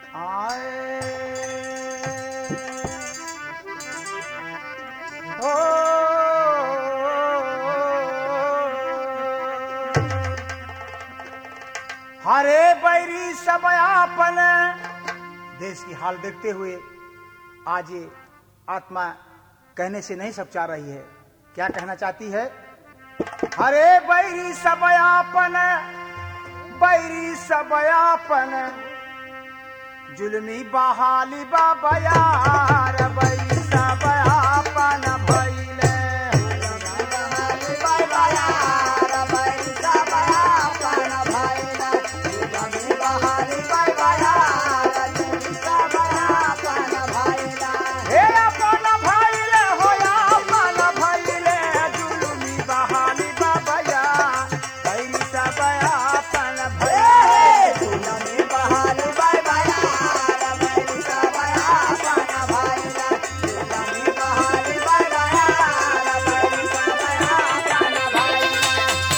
आए ओ हरे बैरी सब आपन देश की हाल देखते हुए आज ये आत्मा कहने से नहीं सब चाह रही है। क्या कहना चाहती है? हरे बैरी सब आपन, बैरी सब आपन, जुल्मी बहाली बाबा यार, बैरी सब आपन भइले बाबा यार, बैरी सब आपन भइले, जुल्मी बहाली बाबा यार, बैरी सब आपन भइले, हे आपन भइले हो आपन भइले, जुल्मी बहाली बाबा यार, बैरी सब आपन भइले, जुल्मी बहाली बाबा यार, बैरी सब आपन भइले, जुल्मी बहाली बाबा यार, बैरी सब आपन भइले।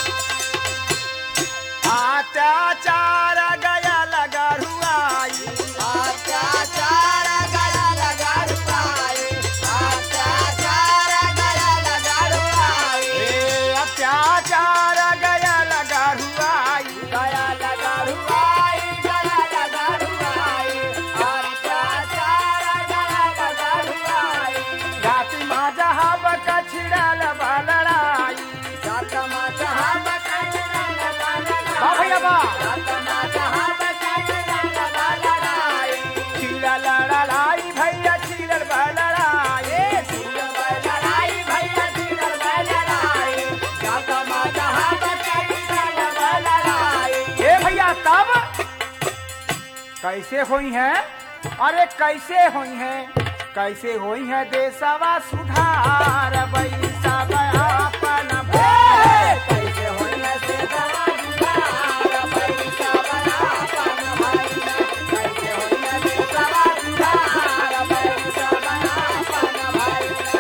अत्याचार गया लगा रुआई, अत्याचार गया लगा रुआई, अत्याचार गया लगा रुआई, अत्याचार गया लगा रुआई, गया लगा रुआई, गया लगा रुआई, अत्याचार गया लगा रुआई, जाति मजहब का छिड़ल बा लड़ाई, जाति मजहब का छिड़ल बा लड़ाई, भैया बा जाति मजहब का छिड़ल बा लड़ाई, छिड़ल लड़ाई भैया छिड़ल बा लड़ाई, छिड़ल बा लड़ाई भैया छिड़ल बा लड़ाई, जाति मजहब का छिड़ल बा लड़ाई। ए भैया तब कैसे हुई है? अरे कैसे हुई है? कैसे हुई है देशवा सुधार, बैसा आपन भइले, कैसे हुई है देशवा सुधार, बैसा आपन भइले, कैसे हुई है देशवा सुधार, बैसा आपन भइले।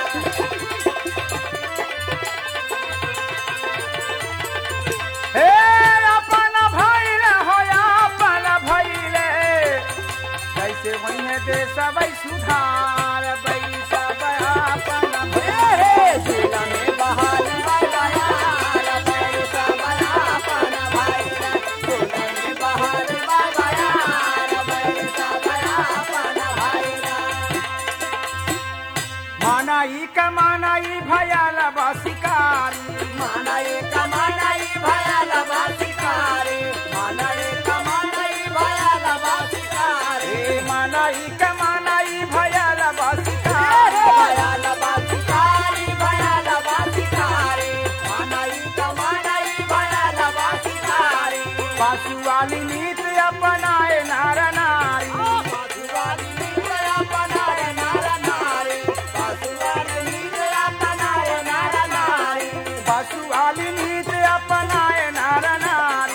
हे अपन भइले हो अपन भइले, कैसे हुई है देशवा सुधार, बैसा आपन भइले, जुल्मी बहाली बाबा यार, बैसा आपन भइले, जुल्मी बहाली बाबा यार, बैसा आपन भइले। मानाई कमानाई भयाल बसिकारी, मानाई कमानाई भयाल बसिकारी, मानाई कमानाई भयाल बसिकारी, मानाई कमानाई भयाल बसिकारी, भयाल बसिकारी, भयाल बसिकारी, मानाई कमानाई भयाल बसिकारी, बासु वाली नीत अपनाए नार नारी, बासु वाली नीत अपनाए नार नारी, बासु वाली नीत अपनाए नार नारी, बासु वाली नीत अपनाए नार नारी,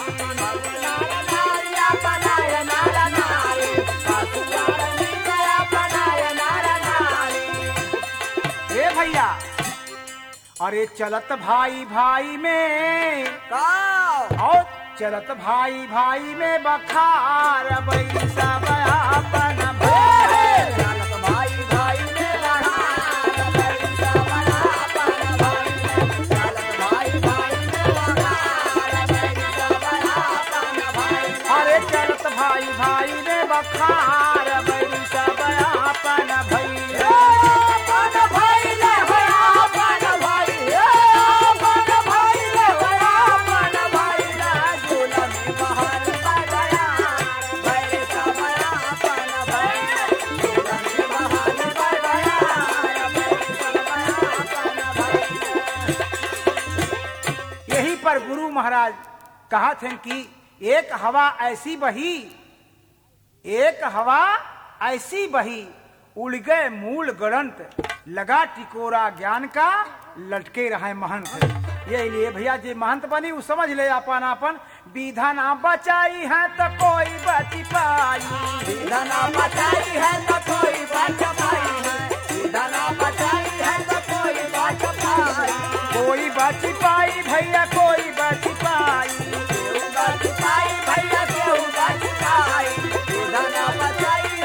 अपनाए नार नारी, बासु वाली नीत अपनाए नार नारी। ए भैया अरे चलत भाई भाई में और चलत भाई भाई में बखार, बैसा आपन भइले, चलत भाई भाई में बखार, बैसा आपन भइले, चलत भाई भाई में बखार, बैसा आपन भइले, अरे चलत भाई भाई में बखार, बैसा आपन भइले, आपन भइले हो आपन भइले, आपन भइले हो आपन भइले, जुल्मी बहाली बाबा यार, बैसा आपन भइले, जुल्मी बहाली बाबा यार, बैसा आपन भइले। यहीं पर गुरु महाराज कहा थे कि एक हवा ऐसी बही, एक हवा ऐसी बही, उड़ गए मूल गणंत, लगा टिकोरा ज्ञान का, लटके रहे महंत। ये लिए भैया जी महंत बनी वो समझ ले अपन अपन, विधान बचाई है तो कोई बच पाई, विधान बचाई है तो कोई बच पाई है, विधान बचाई है तो कोई बच पाई, कोई बच पाई भैया कोई बच पाई, केहू बच पाई भैया केहू बच पाई, विधान बचाई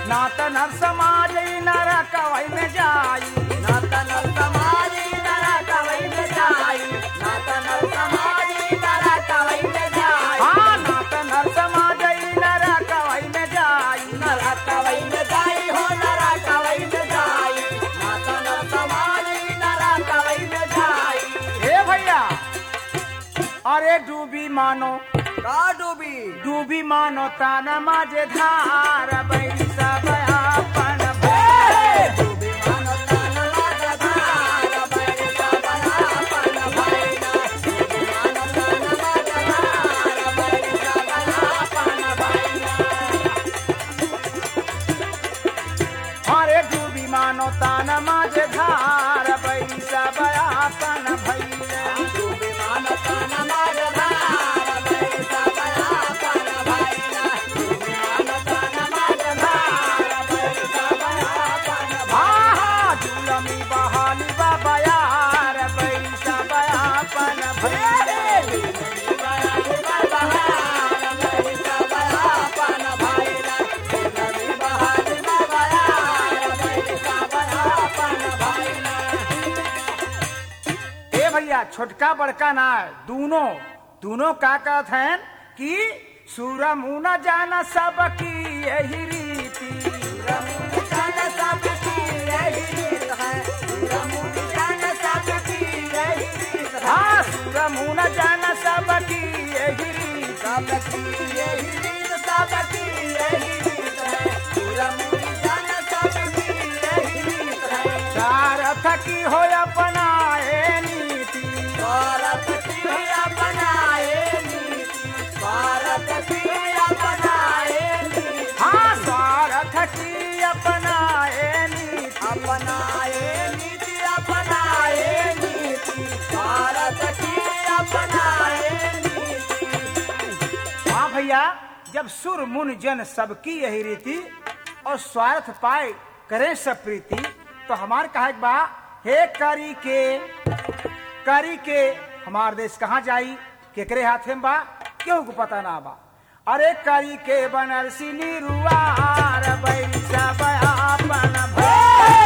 नात नर समाज नरकवै में जाई, नात नर समाज नरकवै में जाई, नात नर समाज नरकवै में जाई, हाँ नात नर समाज नरकवै में जाई, नरकवै में जाई हो नरकवै में जाई, नात नर समाज नरकवै में जाई। हे भैया अरे डूबी मानो का डूबी डूबी मानो ताना माझे धार बैरी सब आपन भय, डूबी मानो तान माझा धार बैरी सब आपन भैया, डूबी मानो तान माझा धार बैरी सब आपन भैया, अरे डूबी मानो ताना माझे धार बैरी सब आपन भैया, डूबी मानो तान माझा धार बैरी सब आपन भैया, डूबी मानो तान माझा धार बैरी सब आपन हाँ झूलमी बहाली बाबा यार बैरी सब आपन भैया, ए भैया छोटका बड़का ना दोनों दोनों का कहत हैं कि सूरा मुँह न जाना सबकी यही रीति, हाँ सूरा मुँह न जाना सबकी यही रीति, चार थकी हो अपनाए नीति, हाँ स्वार्थ की अपनाए नीति, अपनाए नीति अपनाए नीति भारत की अपनाए नीति। हाँ भैया जब सुर मुन जन सबकी यही रीति और स्वार्थ पाए करें सब प्रीति, तो हमार कहा बा हे करी के हमार देश कहाँ जाई केकरे हाथे में बा क्यों को पता ना बा, अरे करी के बनरसी निरुआर बैरी सब आपन भय,